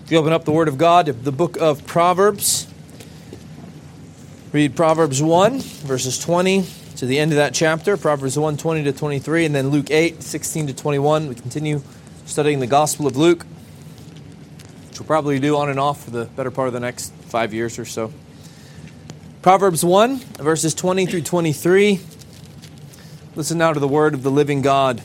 If you open up the Word of God, the book of Proverbs, read Proverbs 1, verses 20 to the end of that chapter, Proverbs 1, 20 to 23, and then Luke 8, 16 to 21. We continue studying the Gospel of Luke, which we'll probably do on and off for the better part of the next 5 years or so. Proverbs 1, verses 20 through 23. Listen now to the word of the living God.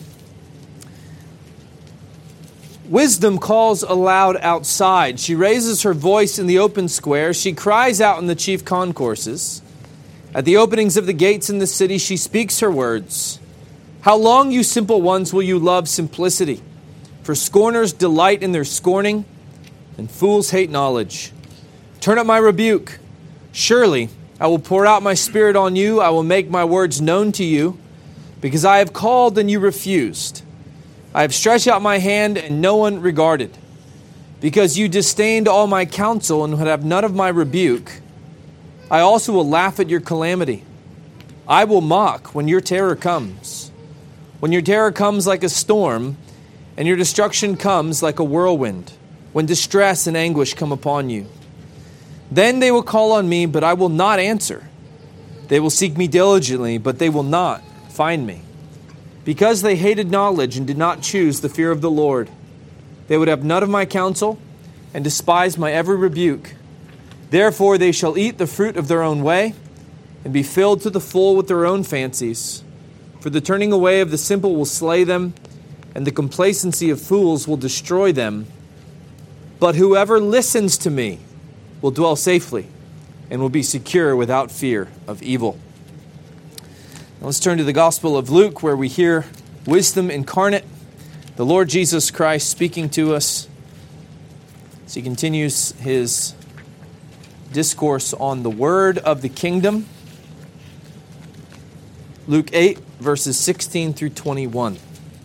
Wisdom calls aloud outside. She raises her voice in the open square. She cries out in the chief concourses. At the openings of the gates in the city, she speaks her words. How long, you simple ones, will you love simplicity? For scorners delight in their scorning, and fools hate knowledge. Turn up my rebuke. Surely I will pour out my spirit on you. I will make my words known to you, because I have called and you refused. I have stretched out my hand and no one regarded. Because you disdained all my counsel and would have none of my rebuke, I also will laugh at your calamity. I will mock when your terror comes. When your terror comes like a storm, and your destruction comes like a whirlwind, when distress and anguish come upon you. Then they will call on me, but I will not answer. They will seek me diligently, but they will not find me. Because they hated knowledge and did not choose the fear of the Lord, they would have none of my counsel and despised my every rebuke. Therefore they shall eat the fruit of their own way and be filled to the full with their own fancies. For the turning away of the simple will slay them, and the complacency of fools will destroy them. But whoever listens to me will dwell safely and will be secure without fear of evil. Let's turn to the Gospel of Luke, where we hear wisdom incarnate, the Lord Jesus Christ speaking to us as he continues his discourse on the word of the kingdom. Luke 8, verses 16 through 21.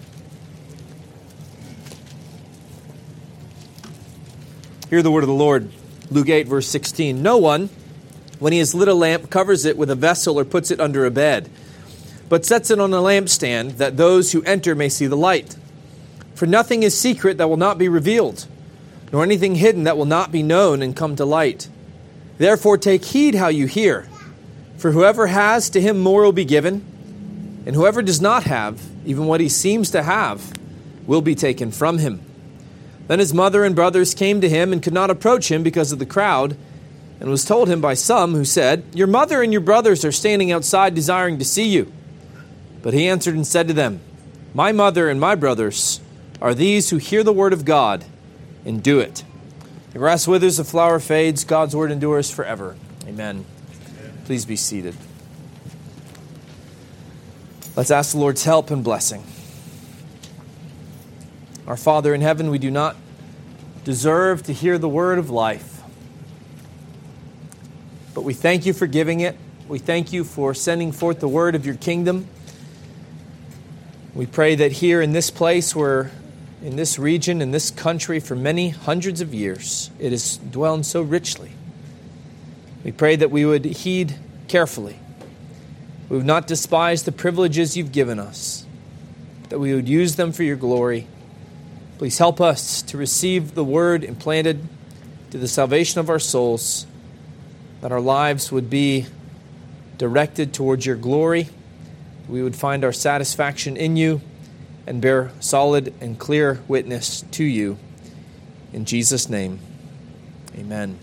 Hear the word of the Lord. Luke 8, verse 16. No one, when he has lit a lamp, covers it with a vessel or puts it under a bed, but sets it on a lampstand, that those who enter may see the light. For nothing is secret that will not be revealed, nor anything hidden that will not be known and come to light. Therefore take heed how you hear. For whoever has, to him more will be given, and whoever does not have, even what he seems to have, will be taken from him. Then his mother and brothers came to him and could not approach him because of the crowd, and was told him by some who said, Your mother and your brothers are standing outside desiring to see you. But he answered and said to them, My mother and my brothers are these who hear the word of God and do it. The grass withers, the flower fades, God's word endures forever. Amen. Please be seated. Let's ask the Lord's help and blessing. Our Father in heaven, we do not deserve to hear the word of life, but we thank you for giving it. We thank you for sending forth the word of your kingdom. We pray that here in this place, where in this region, in this country, for many hundreds of years, it has dwelled so richly. We pray that we would heed carefully. We would not despise the privileges you've given us, that we would use them for your glory. Please help us to receive the word implanted to the salvation of our souls, that our lives would be directed towards your glory. We would find our satisfaction in you and bear solid and clear witness to you. In Jesus' name, amen.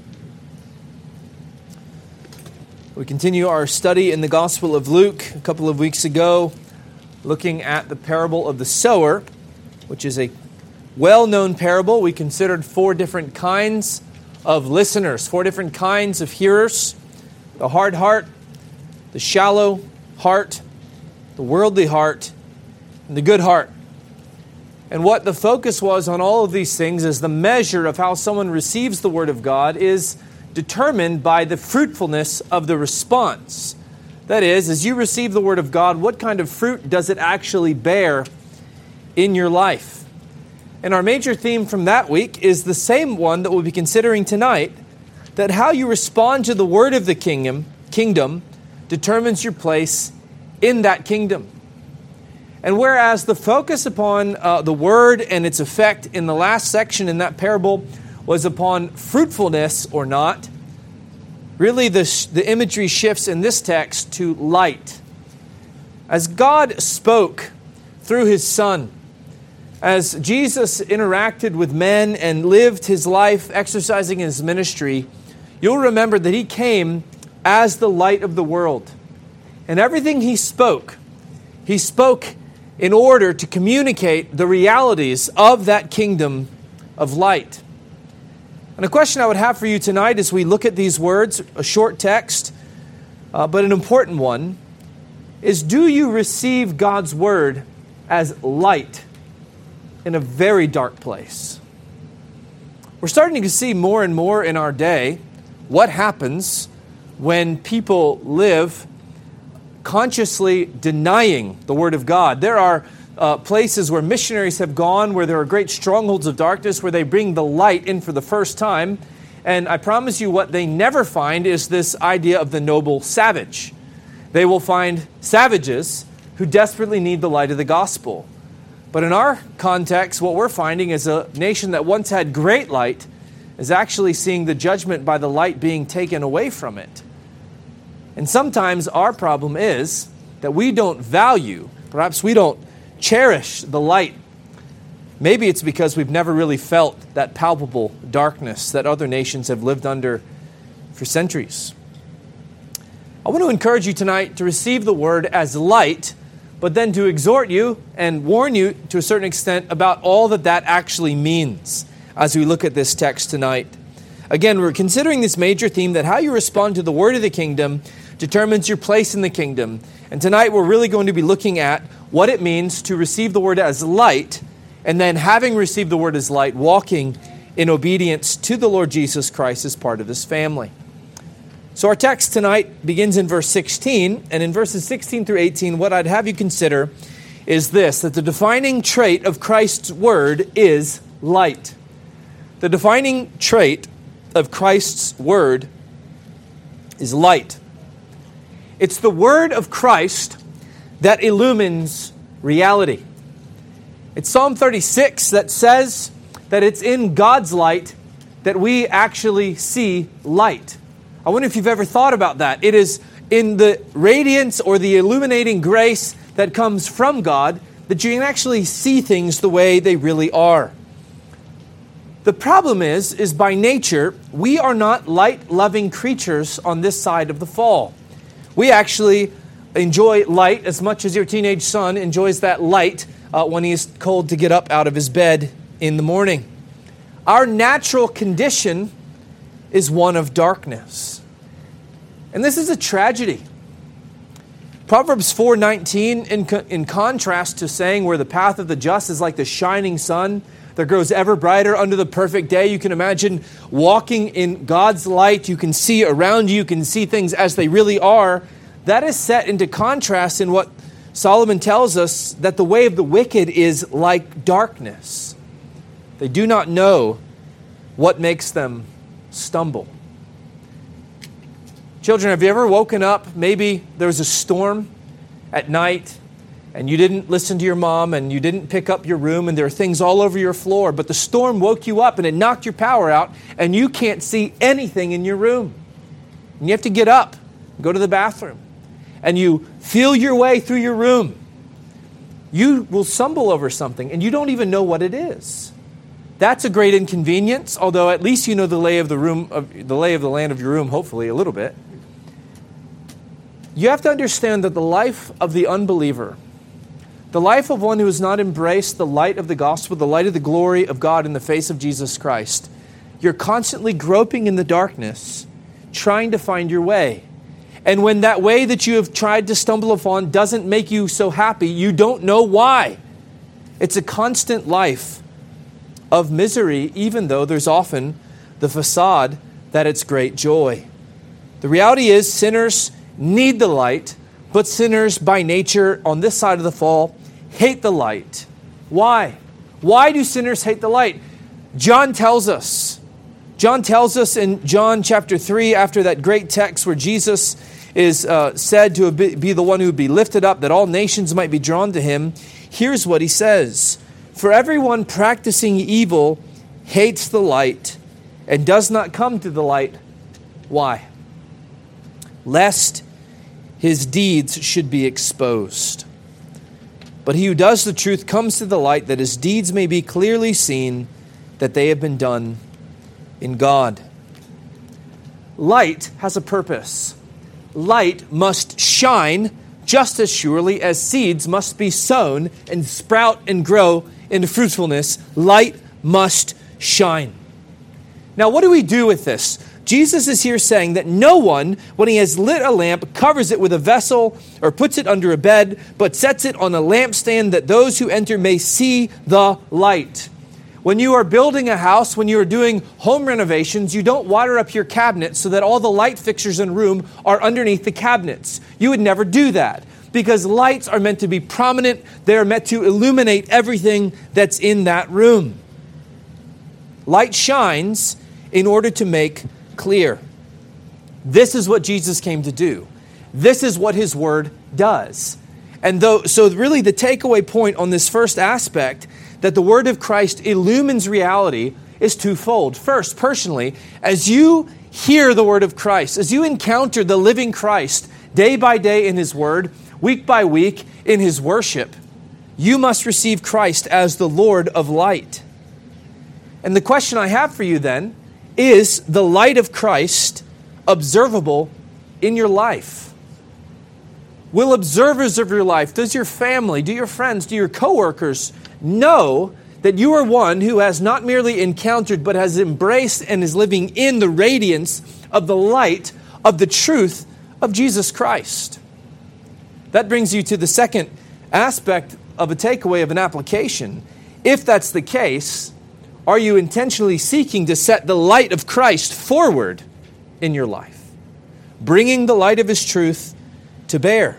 We continue our study in the Gospel of Luke. A couple of weeks ago, looking at the parable of the sower, which is a well-known parable. We considered 4 different kinds of listeners, 4 different kinds of hearers: the hard heart, the shallow heart, the worldly heart, and the good heart. And what the focus was on all of these things is the measure of how someone receives the Word of God is determined by the fruitfulness of the response. That is, as you receive the Word of God, what kind of fruit does it actually bear in your life? And our major theme from that week is the same one that we'll be considering tonight, that how you respond to the word of the kingdom determines your place in that kingdom. And whereas the focus upon the word and its effect in the last section in that parable was upon fruitfulness or not. Really, the imagery shifts in this text to light. As God spoke through His Son, as Jesus interacted with men and lived His life, exercising His ministry, you'll remember that He came as the light of the world. And everything He spoke in order to communicate the realities of that kingdom of light. And a question I would have for you tonight as we look at these words, a short text, but an important one, is do you receive God's word as light in a very dark place? We're starting to see more and more in our day what happens when people live consciously denying the Word of God. There are places where missionaries have gone, where there are great strongholds of darkness, where they bring the light in for the first time. And I promise you what they never find is this idea of the noble savage. They will find savages who desperately need the light of the gospel. But in our context, what we're finding is a nation that once had great light is actually seeing the judgment by the light being taken away from it. And sometimes our problem is that we don't value, perhaps we don't cherish the light. Maybe it's because we've never really felt that palpable darkness that other nations have lived under for centuries. I want to encourage you tonight to receive the word as light, but then to exhort you and warn you to a certain extent about all that actually means as we look at this text tonight. Again, we're considering this major theme that how you respond to the word of the kingdom determines your place in the kingdom. And tonight we're really going to be looking at what it means to receive the word as light, and then having received the word as light, walking in obedience to the Lord Jesus Christ as part of His family. So our text tonight begins in verse 16, and in verses 16 through 18, what I'd have you consider is this, that the defining trait of Christ's word is light. The defining trait of Christ's word is light. It's the word of Christ that illumines reality. It's Psalm 36 that says that it's in God's light that we actually see light. I wonder if you've ever thought about that. It is in the radiance or the illuminating grace that comes from God that you can actually see things the way they really are. The problem is by nature, we are not light-loving creatures on this side of the fall. We actually enjoy light as much as your teenage son enjoys that light when he is cold to get up out of his bed in the morning. Our natural condition is one of darkness. And this is a tragedy. Proverbs 4:19, in contrast to saying where the path of the just is like the shining sun that grows ever brighter under the perfect day. You can imagine walking in God's light. You can see around you. You can see things as they really are. That is set into contrast in what Solomon tells us, that the way of the wicked is like darkness. They do not know what makes them stumble. Children, have you ever woken up? Maybe there was a storm at night and you didn't listen to your mom and you didn't pick up your room and there are things all over your floor, but the storm woke you up and it knocked your power out and you can't see anything in your room. And you have to get up, go to the bathroom, and you feel your way through your room. You will stumble over something and you don't even know what it is. That's a great inconvenience, although at least you know the lay of the land of your room, hopefully a little bit. You have to understand that the life of the unbeliever, the life of one who has not embraced the light of the gospel, the light of the glory of God in the face of Jesus Christ, you're constantly groping in the darkness, trying to find your way. And when that way that you have tried to stumble upon doesn't make you so happy, you don't know why. It's a constant life of misery, even though there's often the facade that it's great joy. The reality is sinners need the light, but sinners by nature on this side of the fall hate the light. Why? Why do sinners hate the light? John tells us in John chapter 3, after that great text where Jesus is said to be the one who would be lifted up, that all nations might be drawn to him. Here's what he says. For everyone practicing evil hates the light and does not come to the light. Why? Lest his deeds should be exposed. But he who does the truth comes to the light, that his deeds may be clearly seen, that they have been done in God. Light has a purpose. Light must shine just as surely as seeds must be sown and sprout and grow into fruitfulness. Light must shine. Now, what do we do with this? Jesus is here saying that no one, when he has lit a lamp, covers it with a vessel or puts it under a bed, but sets it on a lampstand that those who enter may see the light. When you are building a house, when you are doing home renovations, you don't wire up your cabinets so that all the light fixtures in a room are underneath the cabinets. You would never do that because lights are meant to be prominent. They are meant to illuminate everything that's in that room. Light shines in order to make clear. This is what Jesus came to do. This is what his word does. So really the takeaway point on this first aspect, that the word of Christ illumines reality, is twofold. First, personally, as you hear the word of Christ, as you encounter the living Christ day by day in his word, week by week in his worship, you must receive Christ as the Lord of light. And the question I have for you then, is the light of Christ observable in your life? Will observers of your life, does your family, do your friends, do your coworkers know that you are one who has not merely encountered but has embraced and is living in the radiance of the light of the truth of Jesus Christ? That brings you to the second aspect of a takeaway of an application. If that's the case, are you intentionally seeking to set the light of Christ forward in your life, bringing the light of his truth to bear?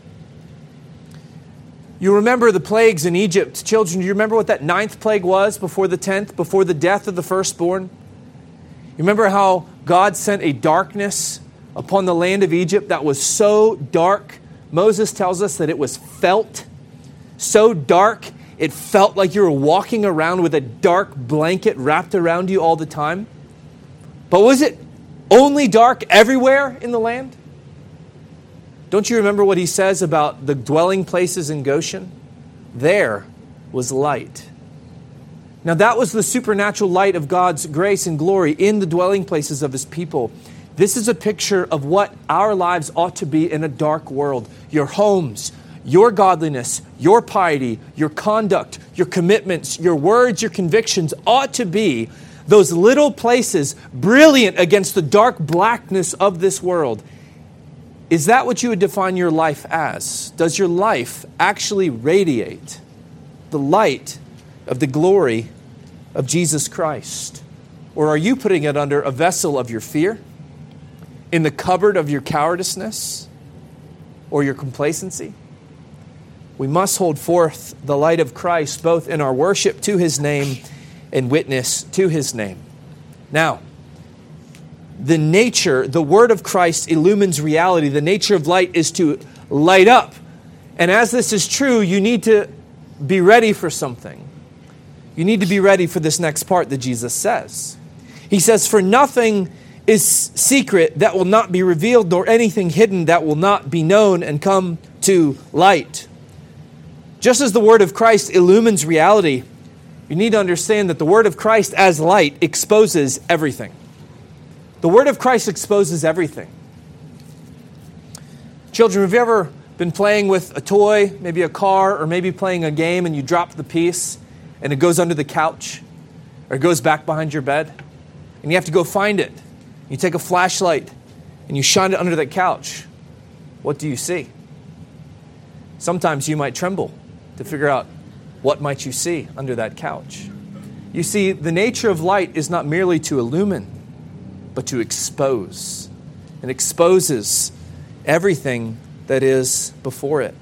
You remember the plagues in Egypt. Children, do you remember what that 9th plague was before the 10th, before the death of the firstborn? You remember how God sent a darkness upon the land of Egypt that was so dark? Moses tells us that it was felt so dark, it felt like you were walking around with a dark blanket wrapped around you all the time. But was it only dark everywhere in the land? Don't you remember what he says about the dwelling places in Goshen? There was light. Now that was the supernatural light of God's grace and glory in the dwelling places of his people. This is a picture of what our lives ought to be in a dark world. Your homes, your godliness, your piety, your conduct, your commitments, your words, your convictions ought to be those little places brilliant against the dark blackness of this world. Is that what you would define your life as? Does your life actually radiate the light of the glory of Jesus Christ? Or are you putting it under a vessel of your fear, in the cupboard of your cowardice, or your complacency? We must hold forth the light of Christ both in our worship to his name and witness to his name. Now, the word of Christ illumines reality. The nature of light is to light up. And as this is true, you need to be ready for something. You need to be ready for this next part that Jesus says. He says, "For nothing is secret that will not be revealed, nor anything hidden that will not be known and come to light." Just as the word of Christ illumines reality, you need to understand that the word of Christ as light exposes everything. The word of Christ exposes everything. Children, have you ever been playing with a toy, maybe a car, or maybe playing a game, and you drop the piece and it goes under the couch or it goes back behind your bed and you have to go find it? You take a flashlight and you shine it under that couch. What do you see? Sometimes you might tremble to figure out what might you see under that couch. You see, the nature of light is not merely to illumine, but to expose. It exposes everything that is before it.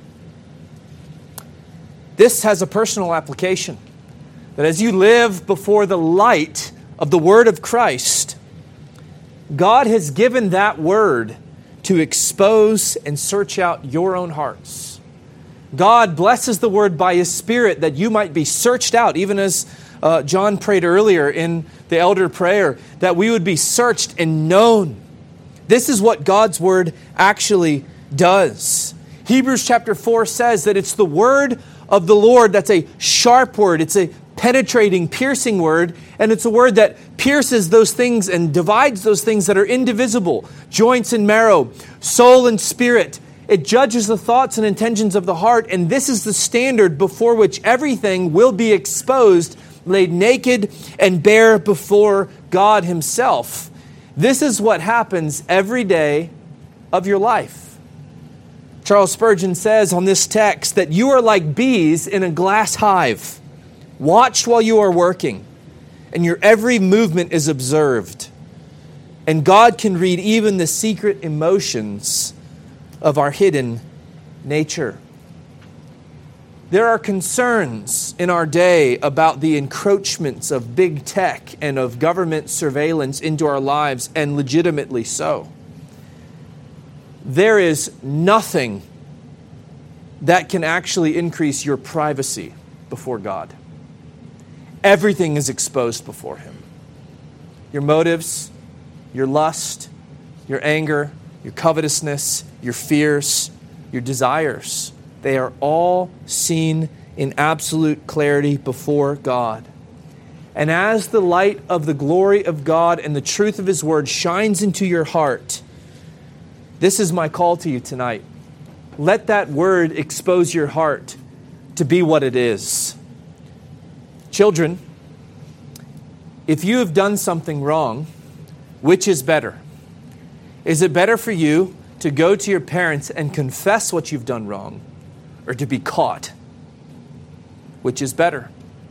This has a personal application, that as you live before the light of the word of Christ, God has given that word to expose and search out your own hearts. God blesses the word by his Spirit that you might be searched out, even as John prayed earlier in the elder prayer, that we would be searched and known. This is what God's word actually does. Hebrews chapter 4 says that it's the word of the Lord that's a sharp word. It's a penetrating, piercing word, and it's a word that pierces those things and divides those things that are indivisible, joints and marrow, soul and spirit. It judges the thoughts and intentions of the heart, and this is the standard before which everything will be exposed, laid naked and bare before God Himself. This is what happens every day of your life. Charles Spurgeon says on this text that you are like bees in a glass hive, watched while you are working, and your every movement is observed. And God can read even the secret emotions of our hidden nature. There are concerns in our day about the encroachments of big tech and of government surveillance into our lives, and legitimately so. There is nothing that can actually increase your privacy before God. Everything is exposed before Him. Your motives, your lust, your anger, your covetousness, your fears, your desires. They are all seen in absolute clarity before God. And as the light of the glory of God and the truth of His word shines into your heart, this is my call to you tonight. Let that word expose your heart to be what it is. Children, if you have done something wrong, which is better? Is it better for you to go to your parents and confess what you've done wrong, or to be caught? Which is better?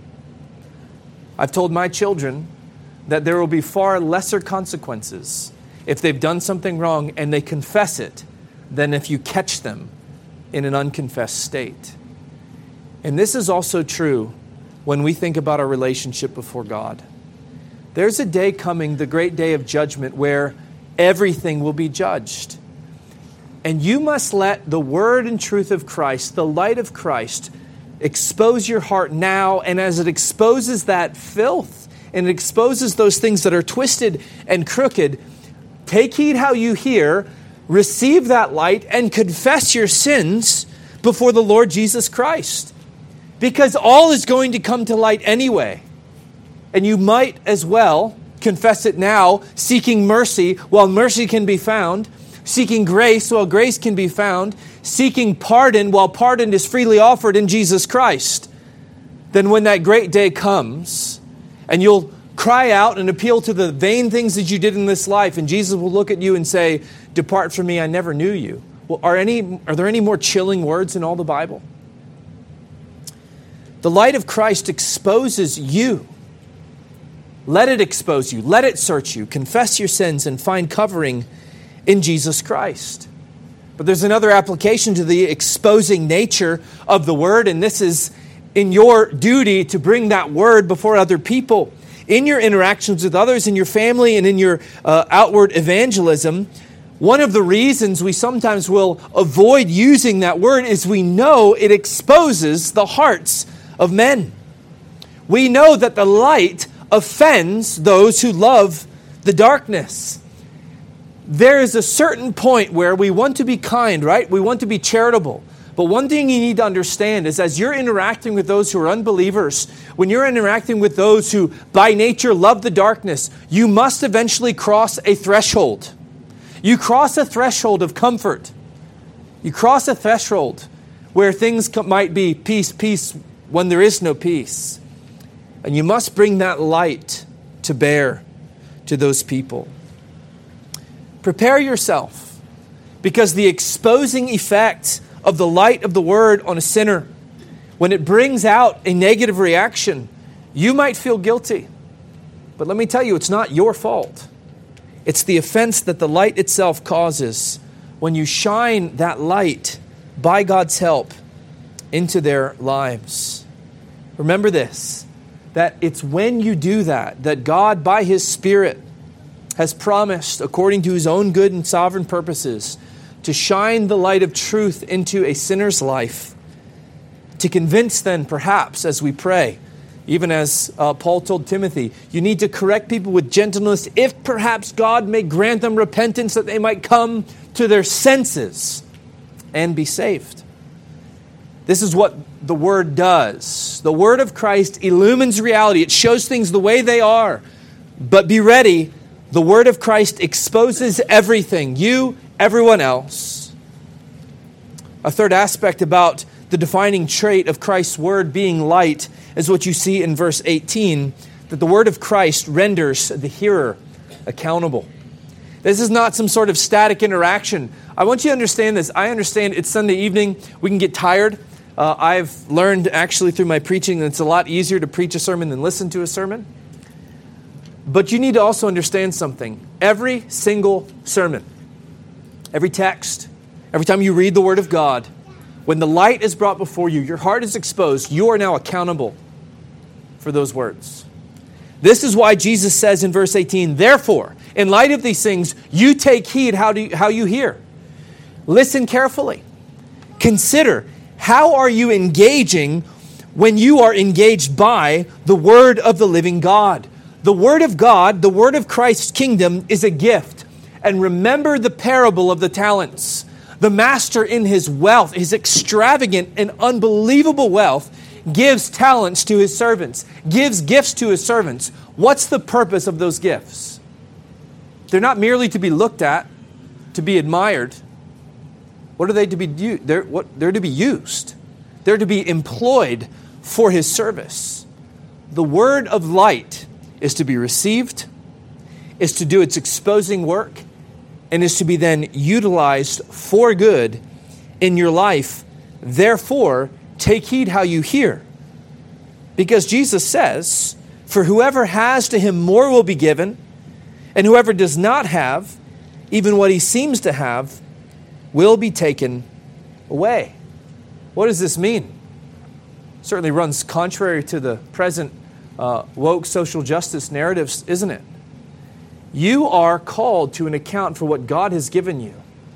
I've told my children that there will be far lesser consequences if they've done something wrong and they confess it than if you catch them in an unconfessed state. And this is also true when we think about our relationship before God. There's a day coming, the great day of judgment, where everything will be judged. And you must let the word and truth of Christ, the light of Christ, expose your heart now. And as it exposes that filth and it exposes those things that are twisted and crooked, take heed how you hear, receive that light, and confess your sins before the Lord Jesus Christ. Because all is going to come to light anyway. And you might as well confess it now, seeking mercy while mercy can be found, seeking grace while grace can be found, seeking pardon while pardon is freely offered in Jesus Christ. Then when that great day comes, and you'll cry out and appeal to the vain things that you did in this life, and Jesus will look at you and say, "Depart from me, I never knew you." Well, are there any more chilling words in all the Bible? The light of Christ exposes you. Let it expose you. Let it search you. Confess your sins and find covering in Jesus Christ. But there's another application to the exposing nature of the word, and this is in your duty to bring that word before other people. In your interactions with others, in your family, and in your outward evangelism, one of the reasons we sometimes will avoid using that word is we know it exposes the hearts of men. We know that the light offends those who love the darkness. There is a certain point where we want to be kind, right? We want to be charitable. But one thing you need to understand is as you're interacting with those who are unbelievers, when you're interacting with those who by nature love the darkness, you must eventually cross a threshold. You cross a threshold of comfort. You cross a threshold where things might be peace, peace, when there is no peace. And you must bring that light to bear to those people. Prepare yourself, because the exposing effect of the light of the word on a sinner, when it brings out a negative reaction, you might feel guilty. But let me tell you, it's not your fault. It's the offense that the light itself causes when you shine that light by God's help into their lives. Remember this, that it's when you do that, that God, by His Spirit, has promised, according to His own good and sovereign purposes, to shine the light of truth into a sinner's life, to convince then, perhaps, as we pray, Even as Paul told Timothy, you need to correct people with gentleness, if perhaps God may grant them repentance that they might come to their senses and be saved. This is what the Word does. The Word of Christ illumines reality. It shows things the way they are. But be ready, the Word of Christ exposes everything, you, everyone else. A third aspect about the defining trait of Christ's Word being light is what you see in verse 18, that the Word of Christ renders the hearer accountable. This is not some sort of static interaction. I want you to understand this. I understand it's Sunday evening. We can get tired. I've learned actually through my preaching that it's a lot easier to preach a sermon than listen to a sermon. But you need to also understand something. Every single sermon, every text, every time you read the Word of God, when the light is brought before you, your heart is exposed, you are now accountable for those words. This is why Jesus says in verse 18, therefore, in light of these things, you take heed how you hear. Listen carefully. Consider, how are you engaging when you are engaged by the Word of the living God? The Word of God, the Word of Christ's kingdom, is a gift. And remember the parable of the talents. The master in his wealth, his extravagant and unbelievable wealth, gives talents to his servants, gives gifts to his servants. What's the purpose of those gifts? They're not merely to be looked at, to be admired. What are they to be used? They're to be used. They're to be employed for his service. The word of light is to be received, is to do its exposing work, and is to be then utilized for good in your life. Therefore, take heed how you hear. Because Jesus says, for whoever has, to him more will be given, and whoever does not have, even what he seems to have, will be taken away. What does this mean? Certainly runs contrary to the present woke social justice narratives, isn't it? You are called to an account for what God has given you.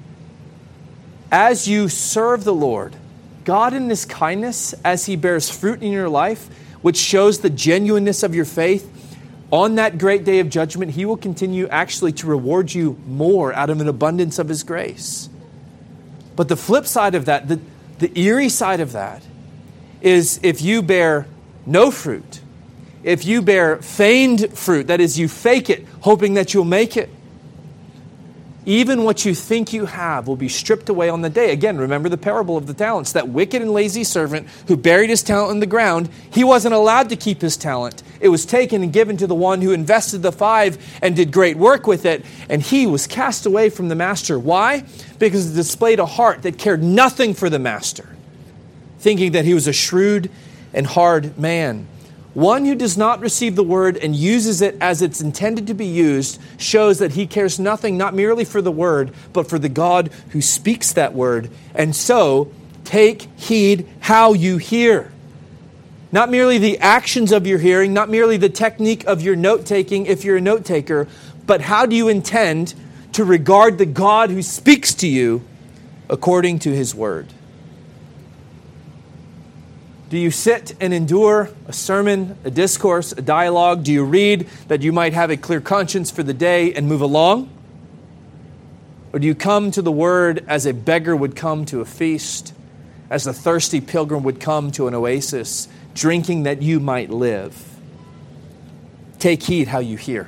As you serve the Lord, God in His kindness, as He bears fruit in your life, which shows the genuineness of your faith, on that great day of judgment, He will continue actually to reward you more out of an abundance of His grace. But the flip side of that, the eerie side of that, is if you bear no fruit, if you bear feigned fruit, that is, you fake it, hoping that you'll make it, even what you think you have will be stripped away on the day. Again, remember the parable of the talents. That wicked and lazy servant who buried his talent in the ground, he wasn't allowed to keep his talent. It was taken and given to the one who invested the 5 and did great work with it, and he was cast away from the master. Why? Because it displayed a heart that cared nothing for the master, thinking that he was a shrewd and hard man. One who does not receive the word and uses it as it's intended to be used shows that he cares nothing, not merely for the word, but for the God who speaks that word. And so, take heed how you hear. Not merely the actions of your hearing, not merely the technique of your note-taking if you're a note-taker, but how do you intend to regard the God who speaks to you according to His word? Do you sit and endure a sermon, a discourse, a dialogue? Do you read that you might have a clear conscience for the day and move along? Or do you come to the Word as a beggar would come to a feast, as a thirsty pilgrim would come to an oasis, drinking that you might live? Take heed how you hear.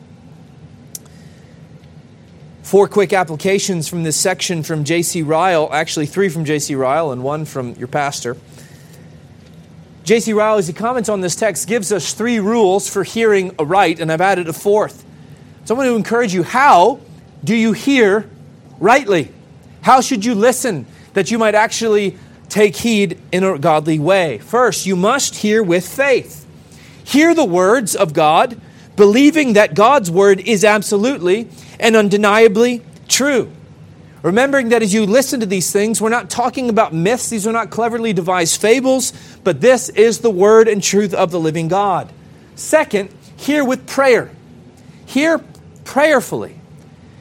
4 quick applications from this section from J.C. Ryle, actually 3 from J.C. Ryle and 1 from your pastor. J.C. Ryle, as he comments on this text, gives us 3 rules for hearing aright, and I've added a 4th. So I want to encourage you, how do you hear rightly? How should you listen that you might actually take heed in a godly way? First, you must hear with faith. Hear the words of God, believing that God's word is absolutely and undeniably true. Remembering that as you listen to these things, we're not talking about myths. These are not cleverly devised fables, but this is the word and truth of the living God. Second, hear with prayer. Hear prayerfully.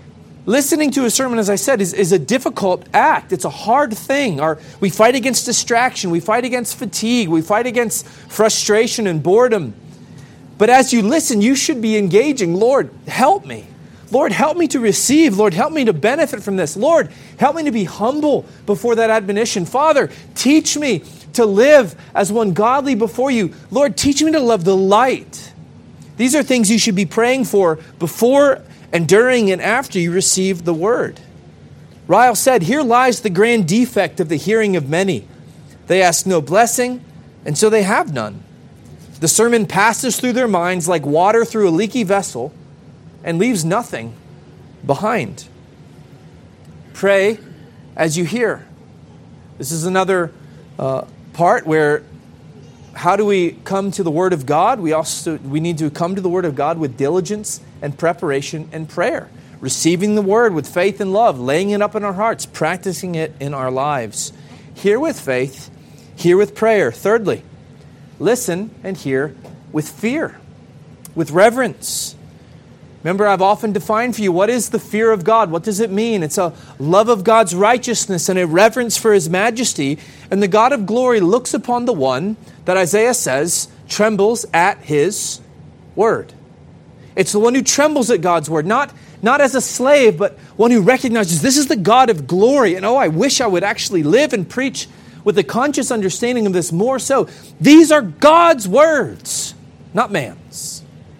Listening to a sermon, as I said, is a difficult act. It's a hard thing. We fight against distraction. We fight against fatigue. We fight against frustration and boredom. But as you listen, you should be engaging. Lord, help me. Lord, help me to receive. Lord, help me to benefit from this. Lord, help me to be humble before that admonition. Father, teach me to live as one godly before you. Lord, teach me to love the light. These are things you should be praying for before and during and after you receive the word. Ryle said, "Here lies the grand defect of the hearing of many. They ask no blessing, and so they have none. The sermon passes through their minds like water through a leaky vessel and leaves nothing behind." Pray as you hear. This is another part where how do we come to the Word of God? We need to come to the Word of God with diligence and preparation and prayer. Receiving the Word with faith and love, laying it up in our hearts, practicing it in our lives. Hear with faith, hear with prayer. Thirdly, listen and hear with fear, with reverence. Remember, I've often defined for you, what is the fear of God? What does it mean? It's a love of God's righteousness and a reverence for His majesty. And the God of glory looks upon the one that Isaiah says trembles at His word. It's the one who trembles at God's word, not as a slave, but one who recognizes this is the God of glory. And I wish I would actually live and preach with a conscious understanding of this more so. These are God's words, not man's.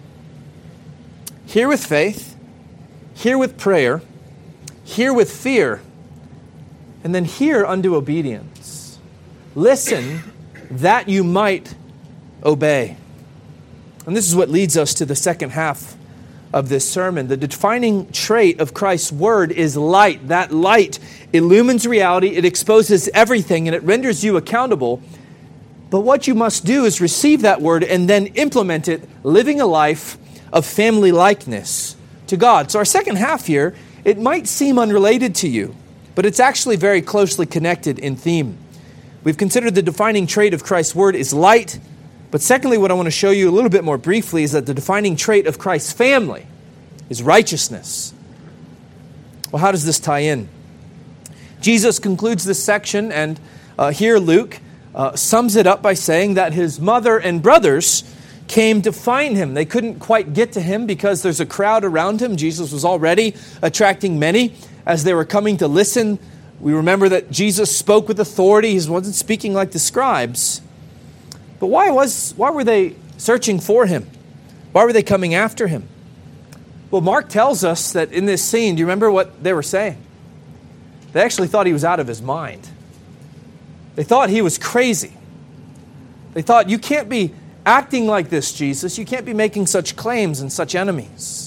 Hear with faith, hear with prayer, hear with fear, and then hear unto obedience. Listen that you might obey. And this is what leads us to the second half of this sermon. The defining trait of Christ's word is light. That light illumines reality, it exposes everything, and it renders you accountable. But what you must do is receive that word and then implement it, living a life of family likeness to God. So our second half here, it might seem unrelated to you, but it's actually very closely connected in theme. We've considered the defining trait of Christ's word is light, but secondly, what I want to show you a little bit more briefly is that the defining trait of Christ's family is righteousness. Well, how does this tie in? Jesus concludes this section, and here Luke sums it up by saying that his mother and brothers came to find him. They couldn't quite get to him because there's a crowd around him. Jesus was already attracting many as they were coming to listen. We remember that Jesus spoke with authority. He wasn't speaking like the scribes. But why were they searching for him? Why were they coming after him? Well, Mark tells us that in this scene, do you remember what they were saying? They actually thought he was out of his mind. They thought he was crazy. They thought, you can't be acting like this, Jesus. You can't be making such claims and such enemies.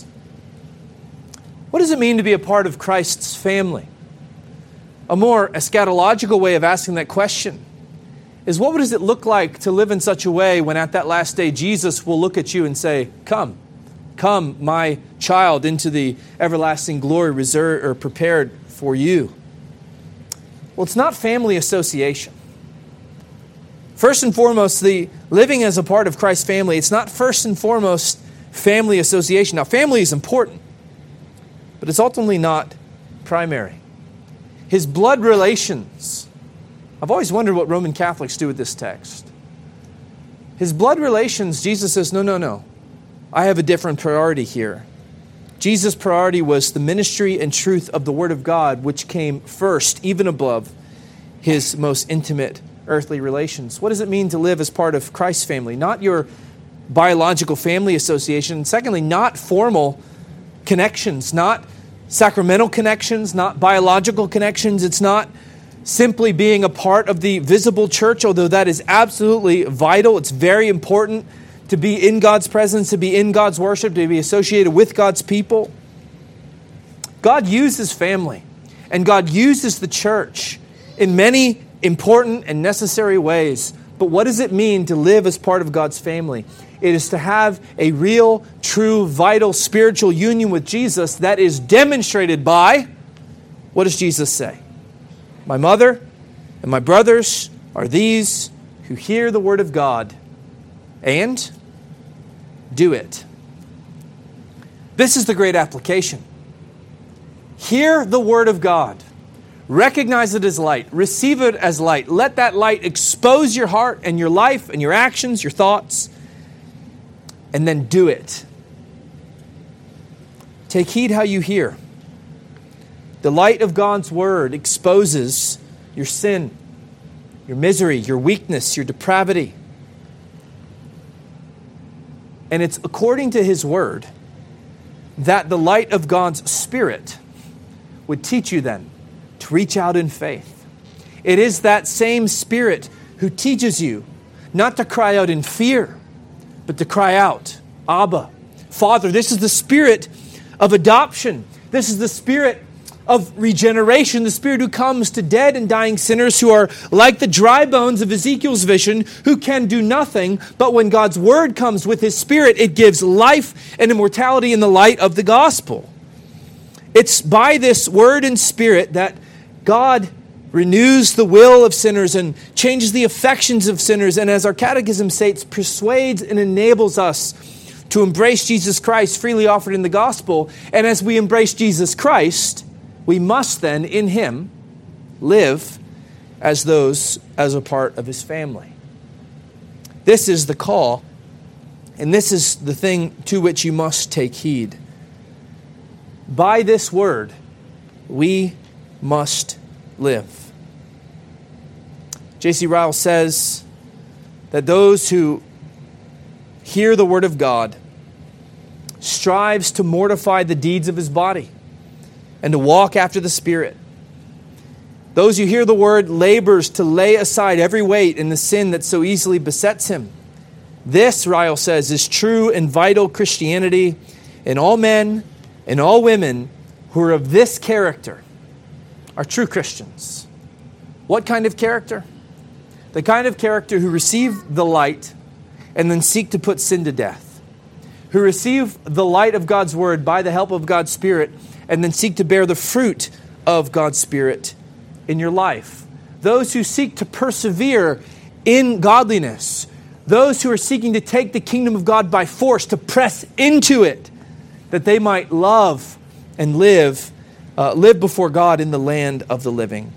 What does it mean to be a part of Christ's family? A more eschatological way of asking that question is, what does it look like to live in such a way when at that last day Jesus will look at you and say, come, my child, into the everlasting glory reserved or prepared for you? Well, it's not family association. First and foremost, the living as a part of Christ's family, it's not first and foremost family association. Now, family is important, but it's ultimately not primary. His blood relations. I've always wondered what Roman Catholics do with this text. His blood relations, Jesus says, no. I have a different priority here. Jesus' priority was the ministry and truth of the Word of God, which came first, even above his most intimate earthly relations. What does it mean to live as part of Christ's family? Not your biological family association. Secondly, not formal connections, not sacramental connections, not biological connections. It's not simply being a part of the visible church, although that is absolutely vital. It's very important to be in God's presence, to be in God's worship, to be associated with God's people. God uses family, and God uses the church in many important and necessary ways. But what does it mean to live as part of God's family? It is to have a real, true, vital, spiritual union with Jesus that is demonstrated by, what does Jesus say? My mother and my brothers are these who hear the word of God and do it. This is the great application. Hear the word of God. Recognize it as light. Receive it as light. Let that light expose your heart and your life and your actions, your thoughts, and then do it. Take heed how you hear. The light of God's word exposes your sin, your misery, your weakness, your depravity. And it's according to His word that the light of God's Spirit would teach you then to reach out in faith. It is that same Spirit who teaches you not to cry out in fear, but to cry out, Abba, Father. This is the Spirit of adoption. This is the Spirit of regeneration, the Spirit who comes to dead and dying sinners who are like the dry bones of Ezekiel's vision, who can do nothing, but when God's word comes with His Spirit, it gives life and immortality in the light of the gospel. It's by this word and Spirit that God renews the will of sinners and changes the affections of sinners, and as our catechism states, persuades and enables us to embrace Jesus Christ freely offered in the gospel. And as we embrace Jesus Christ, we must then, in Him, live as a part of His family. This is the call, and this is the thing to which you must take heed. By this word, we must live. J.C. Ryle says that those who hear the word of God strives to mortify the deeds of his body and to walk after the Spirit. Those who hear the word labors to lay aside every weight and the sin that so easily besets him. This, Ryle says, is true and vital Christianity, and all men and all women who are of this character are true Christians. What kind of character? The kind of character who receive the light and then seek to put sin to death. Who receive the light of God's word by the help of God's Spirit and then seek to bear the fruit of God's Spirit in your life. Those who seek to persevere in godliness. Those who are seeking to take the kingdom of God by force, to press into it, that they might love and live before God in the land of the living.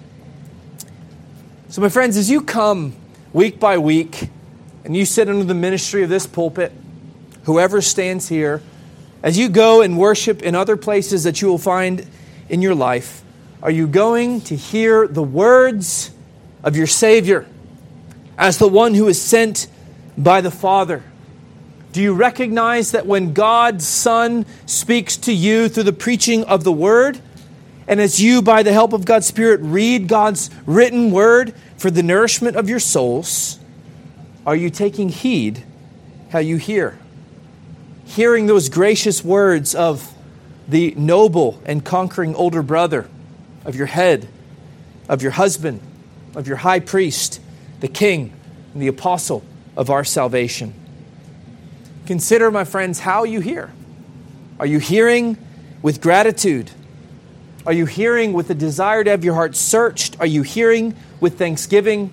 So my friends, as you come week by week and you sit under the ministry of this pulpit, whoever stands here, as you go and worship in other places that you will find in your life, are you going to hear the words of your Savior as the one who is sent by the Father? Do you recognize that when God's Son speaks to you through the preaching of the Word, and as you, by the help of God's Spirit, read God's written Word for the nourishment of your souls, are you taking heed how you hear? Hearing those gracious words of the noble and conquering older brother, of your head, of your husband, of your high priest, the king, and the apostle of our salvation. Consider, my friends, how you hear. Are you hearing with gratitude? Are you hearing with a desire to have your heart searched? Are you hearing with thanksgiving?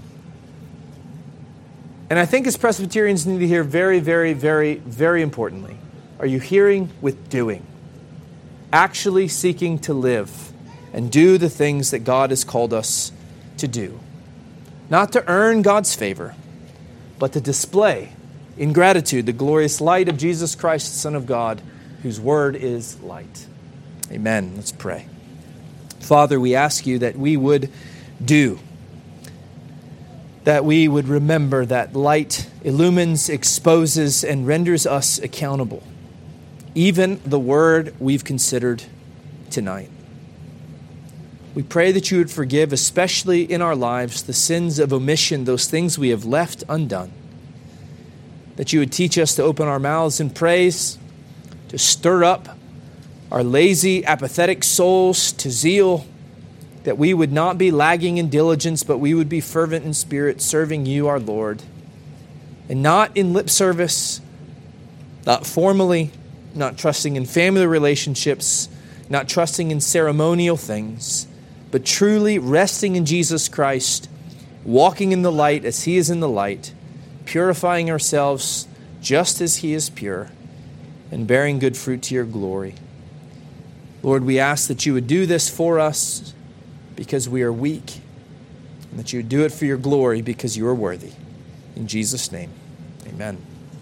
And I think as Presbyterians need to hear very, very, very, very importantly, are you hearing with doing? Actually seeking to live and do the things that God has called us to do. Not to earn God's favor, but to display in gratitude the glorious light of Jesus Christ, the Son of God, whose word is light. Amen. Let's pray. Father, we ask you that we would do, that we would remember that light illumines, exposes, and renders us accountable. Even the word we've considered tonight. We pray that you would forgive, especially in our lives, the sins of omission, those things we have left undone. That you would teach us to open our mouths in praise, to stir up our lazy, apathetic souls to zeal, that we would not be lagging in diligence, but we would be fervent in spirit, serving you, our Lord, and not in lip service, not formally, not trusting in family relationships, not trusting in ceremonial things, but truly resting in Jesus Christ, walking in the light as He is in the light, purifying ourselves just as He is pure, and bearing good fruit to your glory. Lord, we ask that you would do this for us because we are weak, and that you would do it for your glory because you are worthy. In Jesus' name, amen.